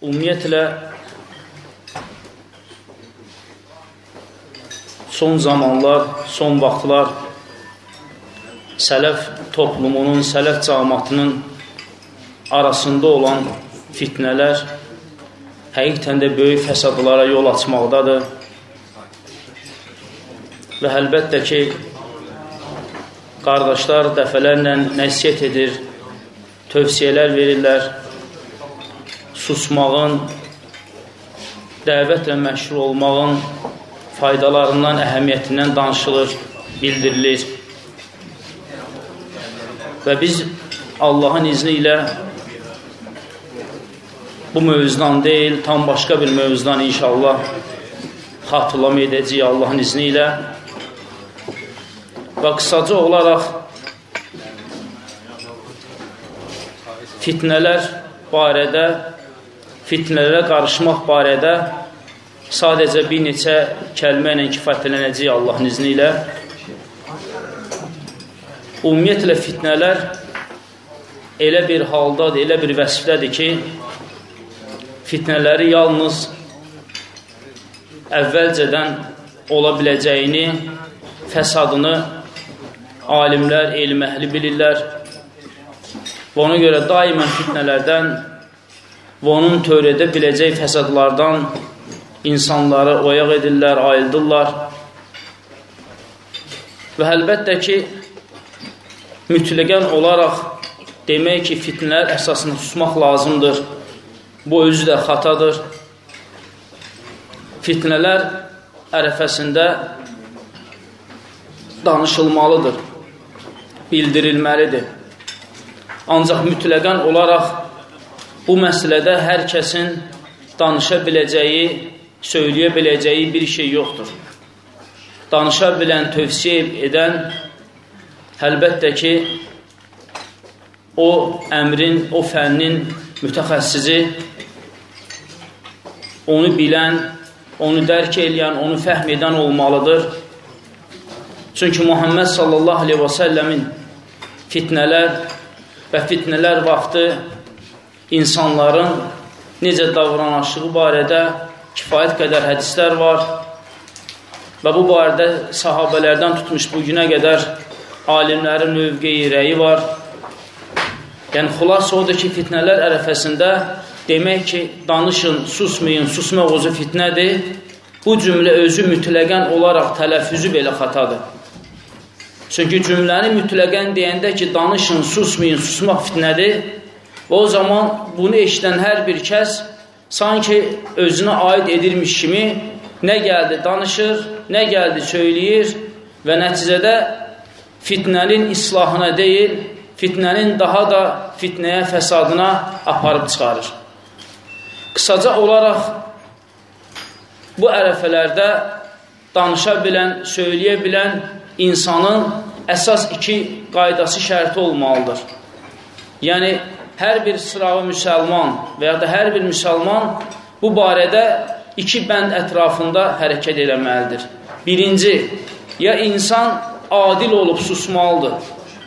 ümumiyyətlə son zamanlar, son vaxtlar sələf toplumunun, sələf cəmaatının arasında olan fitnələr həqiqətən də böyük fəsadlara yol açmaqdadır. Və əlbəttə ki, qardaşlar dəfələrlə nəsiyyət edir, tövsiyələr verirlər, susmağın, dəvətlə məşğul olmağın faydalarından, əhəmiyyətindən danışılır, bildirilir. Və biz Allahın izni ilə bu mövzudan deyil, tam başqa bir mövzudan inşallah xatırlama edəcəyik Allahın izni ilə. Və qısaca olaraq fitnələr barədə, fitnələrə qarışmaq barədə sadəcə bir neçə kəlmə ilə kifayətlənəcəyik Allahın izni ilə. Ümumiyyətlə fitnələr elə bir haldadır, elə bir vəsfdədir ki, fitnələri yalnız əvvəlcədən ola biləcəyini, fəsadını alimlər, elm əhli bilirlər və ona görə daimən fitnələrdən və onun törədə biləcək fəsadlardan insanları oyaq edirlər, ayıldırlar və əlbəttə ki, mütləqən olaraq demək ki, fitnələr əsasını susmaq lazımdır. Bu özü də xatadır. Fitnələr ərəfəsində danışılmalıdır, bildirilməlidir. Ancaq mütləqən olaraq bu məsələdə hər kəsin danışa biləcəyi, söyləyə biləcəyi bir şey yoxdur. Danışa bilən, tövsiyə edən əlbəttə ki, o əmrin, o fənnin mütəxəssisi, onu bilən, onu dərk eləyən, onu fəhm edən olmalıdır. Çünki Muhammed sallallahu aleyhi və səlləmin fitnələr və fitnələr vaxtı insanların necə davranışığı barədə kifayət qədər hədislər var və bu barədə sahabələrdən tutmuş bugünə qədər alimlərin mövqeyi, rəyi var. Yəni, xülasə odur ki, fitnələr ərəfəsində demək ki, danışın, susmayın, susmaq özü fitnədir. Bu cümlə özü mütləqən olaraq tələffüzü belə xatadır. Çünki cümləni mütləqən deyəndə ki, danışın, susmayın, susmaq fitnədir və o zaman bunu eşidən hər bir kəs sanki özünə aid edirmiş kimi nə gəldi danışır, nə gəldi söyləyir və nəticədə fitnənin islahına deyil, fitnənin daha da fitnəyə, fəsadına aparıb çıxarır. Qısaca olaraq bu ərəfələrdə danışa bilən, söyləyə bilən insanın əsas iki qaydası şərti olmalıdır. Yəni, hər bir sıravi müsəlman və ya da hər bir müsəlman bu barədə iki bənd ətrafında hərəkət eləməlidir. Birinci, ya insan adil olub susmalıdır.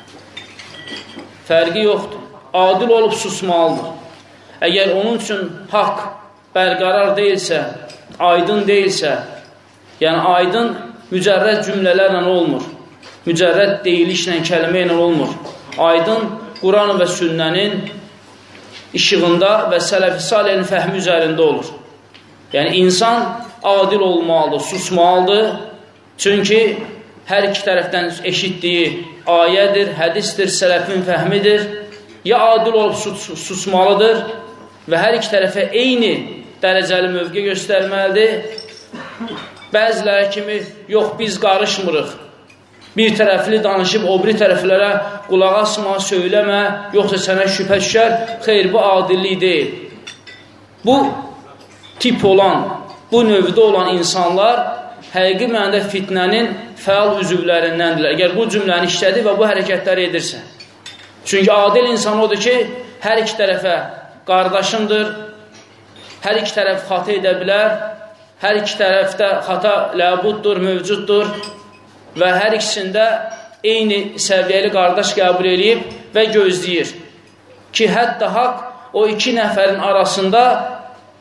Fərqi yoxdur. Adil olub susmalıdır. Əgər onun üçün haqq bərqərar deyilsə, aydın deyilsə, yəni aydın mücərrəd cümlələrlə olmur, mücərrəd deyilişlə, kəlmə ilə olmur. Aydın Quran və sünnənin işığında və sələf-i salihin fəhmi üzərində olur. Yəni, insan adil olmalıdır, susmalıdır. Çünki hər iki tərəfdən eşitdiyi ayədir, hədisdir, sələfin fəhmidir. Ya adil olub susmalıdır və hər iki tərəfə eyni dərəcəli mövqe göstərməlidir. Bəziləri kimi, yox, biz qarışmırıq. Bir tərəfli danışıb, o biri tərəflərə qulaq asma, söyləmə, yoxsa sənə şübhə düşər. Xeyr, bu adillik deyil. Bu tip olan, bu növdə olan insanlar həqiqi mənada fitnənin fəal üzvlərindəndirlər. Əgər bu cümləni işlədi və bu hərəkətləri edirsə. Çünki adil insan odur ki, hər iki tərəfə qardaşımdır, hər iki tərəf xata edə bilər, hər iki tərəfdə xata ləbuddur, mövcuddur və hər ikisində eyni səviyyəli qardaş qəbul edib və gözləyir ki, hətta haqq o iki nəfərin arasında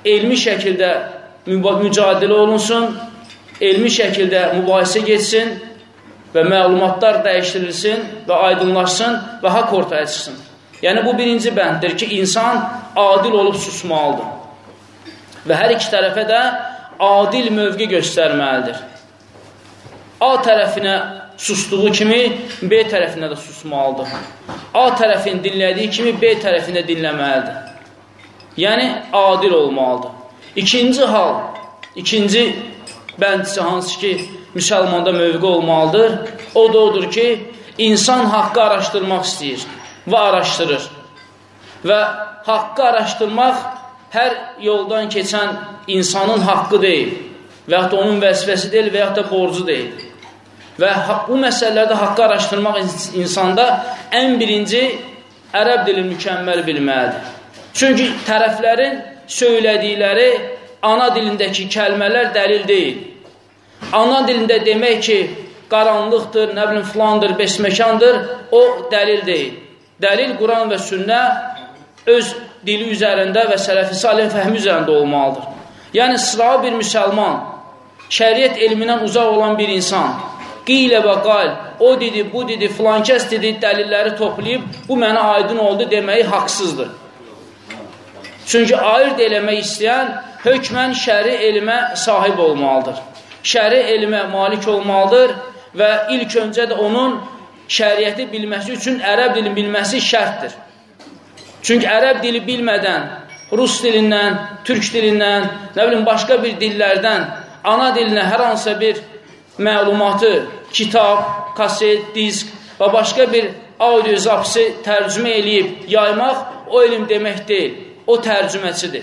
elmi şəkildə mücadilə olunsun, elmi şəkildə mübahisə geçsin və məlumatlar dəyişdirilsin və aydınlaşsın və haqq ortaya çıxsın. Yəni, bu birinci bənddir ki, insan adil olub susmalıdır və hər iki tərəfə də adil mövqe göstərməlidir. A tərəfinə sustuğu kimi B tərəfinə də susmalıdır. A tərəfin dinlədiyi kimi B tərəfinə dinləməlidir. Yəni, adil olmalıdır. İkinci hal, ikinci bəndisi hansı ki, müsəlmanda mövqe olmalıdır, o da odur ki, insan haqqı araşdırmaq istəyir və araşdırır. Və haqqı araşdırmaq hər yoldan keçən insanın haqqı deyil və yaxud da onun vəzifəsi deyil və yaxud da borcu deyil. Və bu məsələlərdə haqqı araşdırmaq insanda ən birinci ərəb dili mükəmməl bilməlidir. Çünki tərəflərin söylədikləri ana dilindəki kəlmələr dəlil deyil. Ana dilində demək ki, qaranlıqdır, nə bilim, filandır, besməkandır, o dəlil deyil. Dəlil Quran və sünnə öz dili üzərində və sələf-i salih fəhmi üzərində olmalıdır. Yəni, sıravi bir müsəlman, şəriət elmindən uzaq olan bir insan, qilə və qal, o dedi, bu dedi, filan kəs dedi, dəlilləri toplayıb, bu mənə aydın oldu deməyi haqsızdır. Çünki ayırt eləmək istəyən hökmən şəri elmə sahib olmalıdır. Şəri elmə malik olmalıdır və ilk öncə də onun şəriəti bilməsi üçün ərəb dilini bilməsi şərtdir. Çünki ərəb dili bilmədən, rus dilindən, türk dilindən, nə bilim, başqa bir dillərdən ana dilinə hər hansısa bir məlumatı, kitab, kaset, disk və başqa bir audio zapisi tərcümə eləyib yaymaq o elm demək deyil, o tərcüməçidir.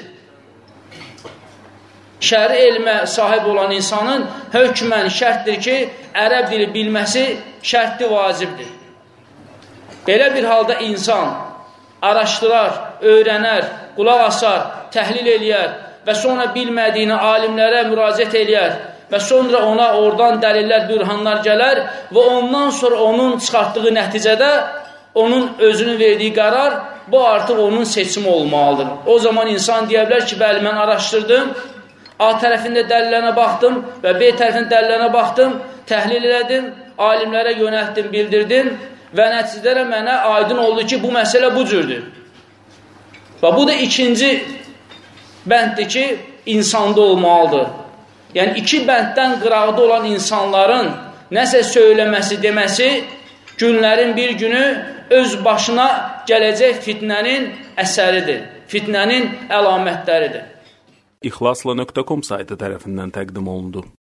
Şəri elmə sahib olan insanın hökmən şərtdir ki, ərəb dili bilməsi şərtli vacibdir. Belə bir halda insan araşdırar, öyrənər, qulaq asar, təhlil eləyər və sonra bilmədiyini alimlərə müraciət eləyər və sonra ona oradan dəlillər, bürhanlar gələr və ondan sonra onun çıxartdığı nəticədə onun özünün verdiyi qərar, bu artıq onun seçimi olmalıdır. O zaman insan deyə bilər ki, bəli, mən araşdırdım, A tərəfində dəlillərinə baxdım və B tərəfində dəlillərinə baxdım, təhlil elədim, alimlərə yönəltdim, bildirdim və nəticədə mənə aydın oldu ki, bu məsələ bu cürdür. Və bu da ikinci bənddir ki, insanda olmalıdır. Yəni, iki bənddən qıraqda olan insanların nəsə söyləməsi, deməsi, günlərin bir günü öz başına gələcək fitnənin əsəridir, fitnənin əlamətləridir. İxlasla.com saytı tərəfindən təqdim olundu.